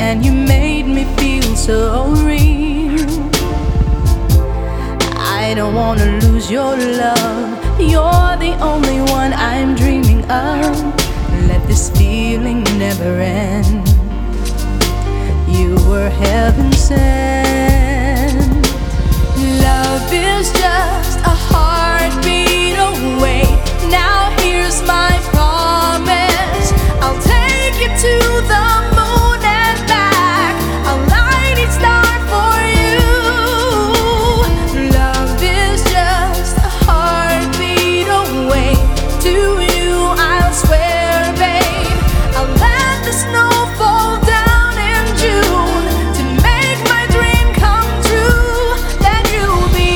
and you made me feel so real. I don't wanna lose your love. You're the only one I'm dreaming of. Let this feeling never end. You were heaven sent. Love is just a heartbeat away. Now here's my promise. I'll take you to the moon and back. I'll light each star for you. Love is just a heartbeat away. To you I'll swear, babe, I'll let the snow fall down in June to make my dream come true. Then you'll be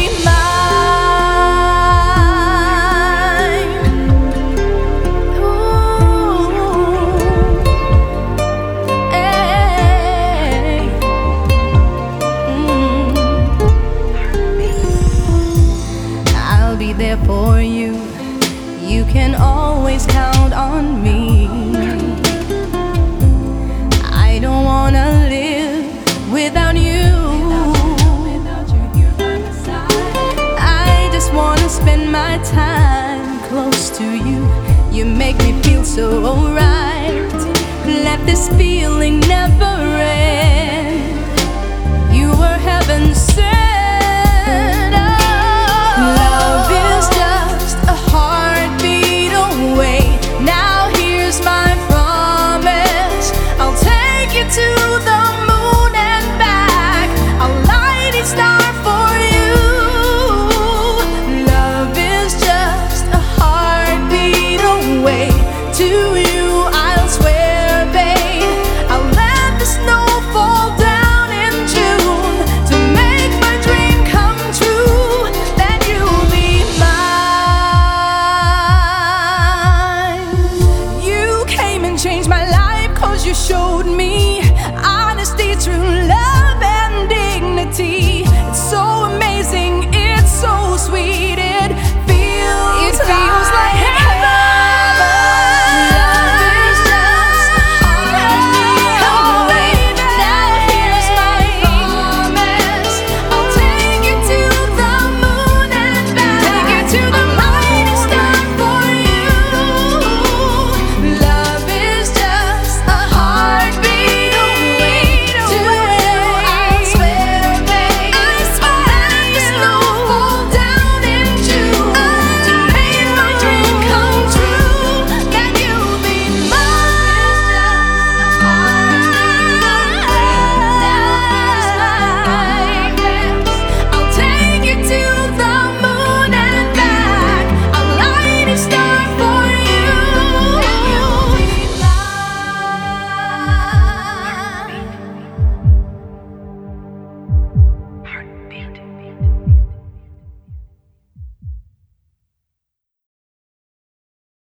mine. Ooh, hey. I'll be there for you. You can always count on me. I don't wanna live without you. I just wanna spend my time close to you. You make me feel so right. Let this feeling never